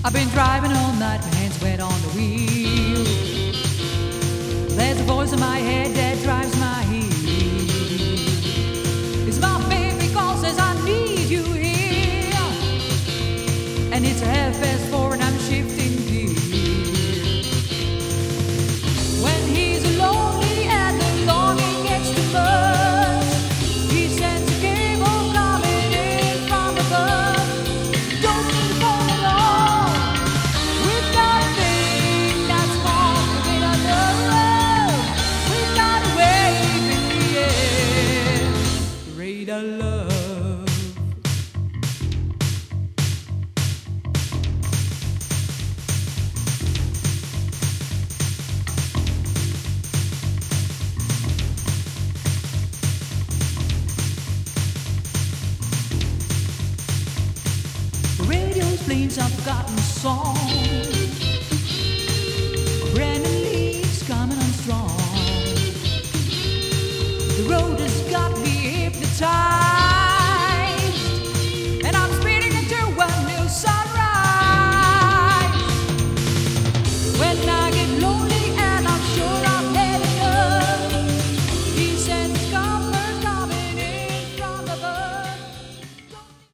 I've been driving all night, my hands wet on the wheel. There's a voice in my head that drives my heel. It's my baby call says I need you here. And it's 4:30 and I'm shifting gear. When he's lonely and the longing gets too much, he sends a cable coming in from above. Don't need to phone at all. We've got a thing that's called living under a roof. We've got a wave in the air, radar love. The radio's playing some forgotten song.